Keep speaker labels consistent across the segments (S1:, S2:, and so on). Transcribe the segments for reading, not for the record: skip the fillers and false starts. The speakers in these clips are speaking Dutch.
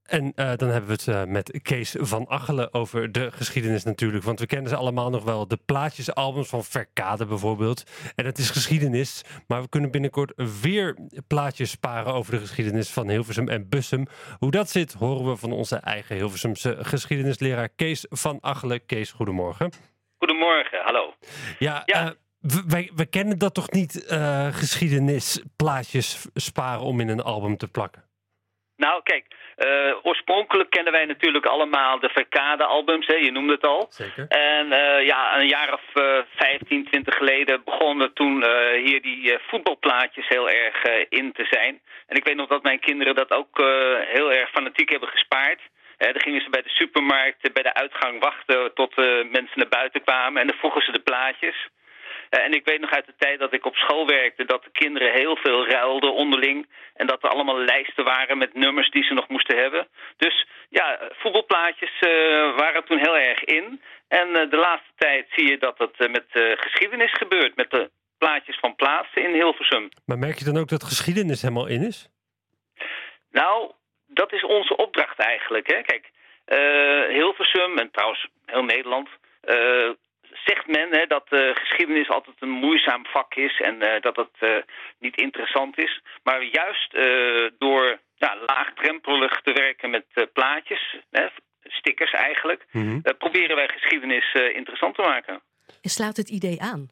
S1: En dan hebben we het met Kees van Achelen over de geschiedenis natuurlijk. Want we kennen ze allemaal nog wel. De plaatjesalbums van Verkade bijvoorbeeld. En het is geschiedenis. Maar we kunnen binnenkort weer plaatjes sparen over de geschiedenis van Hilversum en Bussum. Hoe dat zit horen we van onze eigen Hilversumse geschiedenisleraar Kees van Achelen. Kees, goedemorgen.
S2: Goedemorgen, hallo.
S1: Ja. We kennen dat toch niet, geschiedenisplaatjes sparen om in een album te plakken?
S2: Nou, kijk, oorspronkelijk kennen wij natuurlijk allemaal de Verkade-albums, hè, je noemde het al.
S1: Zeker.
S2: En een jaar of 15, 20 geleden begonnen toen hier die voetbalplaatjes heel erg in te zijn. En ik weet nog dat mijn kinderen dat ook heel erg fanatiek hebben gespaard. Dan gingen ze bij de supermarkt, bij de uitgang wachten tot mensen naar buiten kwamen en dan vroegen ze de plaatjes. En ik weet nog uit de tijd dat ik op school werkte dat de kinderen heel veel ruilden onderling. En dat er allemaal lijsten waren met nummers die ze nog moesten hebben. Dus ja, voetbalplaatjes waren toen heel erg in. En de laatste tijd zie je dat het met geschiedenis gebeurt. Met de plaatjes van plaatsen in Hilversum.
S1: Maar merk je dan ook dat geschiedenis helemaal in is?
S2: Nou, dat is onze opdracht eigenlijk. Hè? Kijk, Hilversum en trouwens heel Nederland... zegt men dat geschiedenis altijd een moeizaam vak is en dat het niet interessant is. Maar juist door laagdrempelig te werken met plaatjes, stickers eigenlijk, proberen wij geschiedenis interessant te maken.
S3: En slaat het idee aan?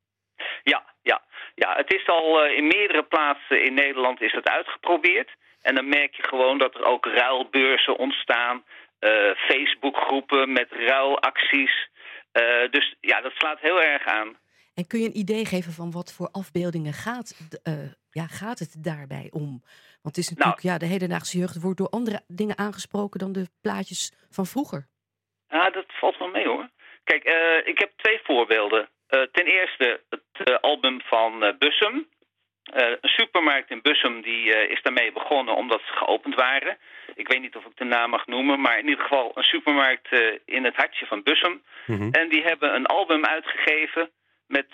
S2: Ja, het is al in meerdere plaatsen in Nederland is het uitgeprobeerd. En dan merk je gewoon dat er ook ruilbeurzen ontstaan, Facebookgroepen met ruilacties. Dus ja, dat slaat heel erg aan.
S3: En kun je een idee geven van wat voor afbeeldingen gaat het daarbij om? Want het is natuurlijk, de hedendaagse jeugd wordt door andere dingen aangesproken dan de plaatjes van vroeger.
S2: Ja, dat valt wel mee hoor. Kijk, ik heb 2 voorbeelden. Ten eerste het album van Bussum. Een supermarkt in Bussum die is daarmee begonnen omdat ze geopend waren. Ik weet niet of ik de naam mag noemen, maar in ieder geval een supermarkt in het hartje van Bussum. En die hebben een album uitgegeven met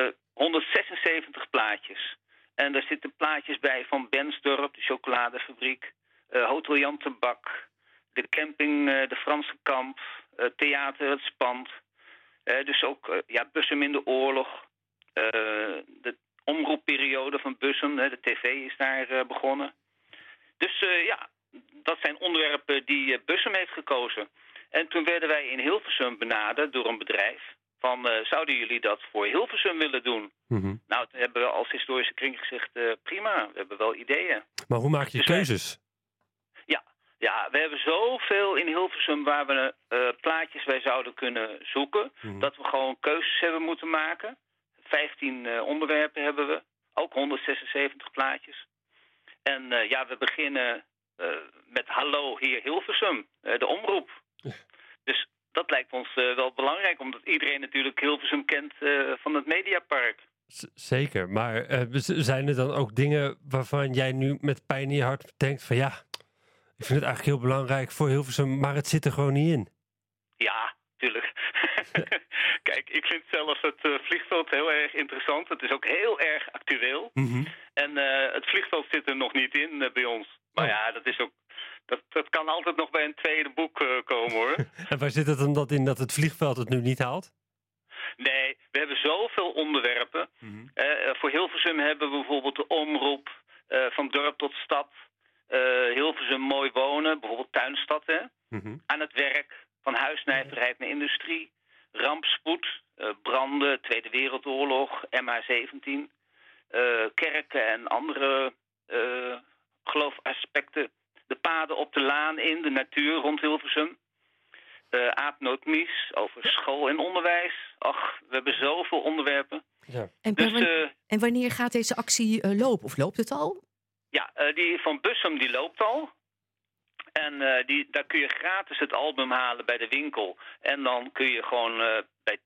S2: 176 plaatjes. En daar zitten plaatjes bij van Bensdorp, de chocoladefabriek, Hotel Jan Tabak, de camping De Franse Kamp, Theater Het Spand. Dus ook Bussum in de oorlog, de omroepperiode van Bussum, de tv is daar begonnen. Dus dat zijn onderwerpen die Bussum heeft gekozen. En toen werden wij in Hilversum benaderd door een bedrijf van zouden jullie dat voor Hilversum willen doen? Nou, toen hebben we als historische kring gezegd prima, we hebben wel ideeën.
S1: Maar hoe maak je keuzes?
S2: Ja, we hebben zoveel in Hilversum waar we plaatjes bij zouden kunnen zoeken, dat we gewoon keuzes hebben moeten maken. 15 onderwerpen hebben we, ook 176 plaatjes. En we beginnen met Hallo hier Hilversum, de omroep. Dus dat lijkt ons wel belangrijk, omdat iedereen natuurlijk Hilversum kent van het Mediapark.
S1: Zeker, maar zijn er dan ook dingen waarvan jij nu met pijn in je hart denkt van ja, ik vind het eigenlijk heel belangrijk voor Hilversum, maar het zit er gewoon niet in?
S2: Ja, tuurlijk. Kijk, ik vind zelfs het vliegveld heel erg interessant. Het is ook heel erg actueel. En het vliegveld zit er nog niet in bij ons. Maar ja, dat is ook... Dat kan altijd nog bij een tweede boek komen, hoor.
S1: En waar zit het dan dat in dat het vliegveld het nu niet haalt?
S2: Nee, we hebben zoveel onderwerpen. Voor Hilversum hebben we bijvoorbeeld de omroep van dorp tot stad. Hilversum mooi wonen, bijvoorbeeld tuinstad. Hè? Aan het werk, van huisnijverheid naar industrie. Rampspoed, branden, Tweede Wereldoorlog, MH17. Kerken en andere geloofaspecten. De paden op de laan in, de natuur rond Hilversum. Aap Nootmies over school en onderwijs. Ach, we hebben zoveel onderwerpen.
S3: Ja. En wanneer gaat deze actie lopen? Of loopt het al?
S2: Ja, die van Bussum die loopt al. En daar kun je gratis het album halen bij de winkel. En dan kun je gewoon bij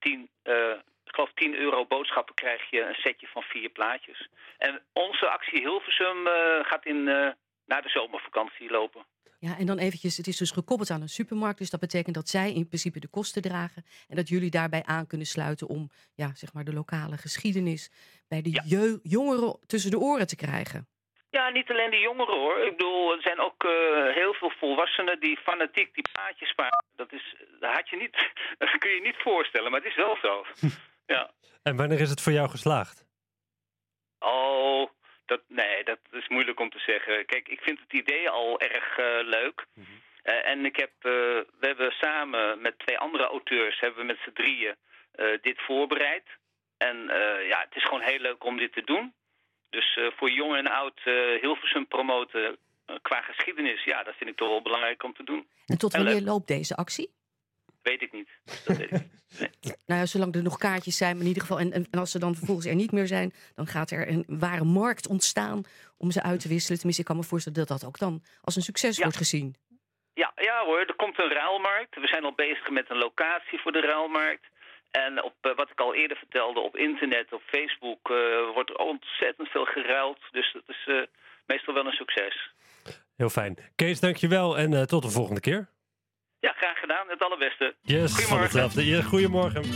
S2: 10 euro boodschappen krijg je een setje van 4 plaatjes. En onze actie Hilversum gaat na de zomervakantie lopen.
S3: Ja, en dan eventjes, het is dus gekoppeld aan een supermarkt. Dus dat betekent dat zij in principe de kosten dragen. En dat jullie daarbij aan kunnen sluiten om de lokale geschiedenis bij de jongeren tussen de oren te krijgen.
S2: Ja, niet alleen de jongeren hoor. Ik bedoel, er zijn ook heel veel volwassenen die fanatiek die plaatjes sparen. Dat had je niet, dat kun je niet voorstellen, maar het is wel zo. Ja.
S1: En wanneer is het voor jou geslaagd?
S2: Oh, dat is moeilijk om te zeggen. Kijk, ik vind het idee al erg leuk. Mm-hmm. En we hebben samen met 2 andere auteurs, hebben we met z'n 3 dit voorbereid. En het is gewoon heel leuk om dit te doen. Dus voor jong en oud Hilversum promoten qua geschiedenis, ja, dat vind ik toch wel belangrijk om te doen.
S3: En tot wanneer loopt deze actie?
S2: Weet ik niet. Dat weet ik niet. Nee.
S3: Nou ja, zolang er nog kaartjes zijn, maar in ieder geval. En als ze dan vervolgens er niet meer zijn, dan gaat er een ware markt ontstaan om ze uit te wisselen. Tenminste, ik kan me voorstellen dat dat ook dan als een succes wordt gezien.
S2: Ja hoor, er komt een ruilmarkt. We zijn al bezig met een locatie voor de ruilmarkt. En op wat ik al eerder vertelde, op internet, op Facebook, wordt er ontzettend veel geruild. Dus dat is meestal wel een succes.
S1: Heel fijn. Kees, dankjewel en tot de volgende keer.
S2: Ja, graag gedaan. Het allerbeste.
S1: Yes,
S2: Goedemorgen.
S1: Goedemorgen.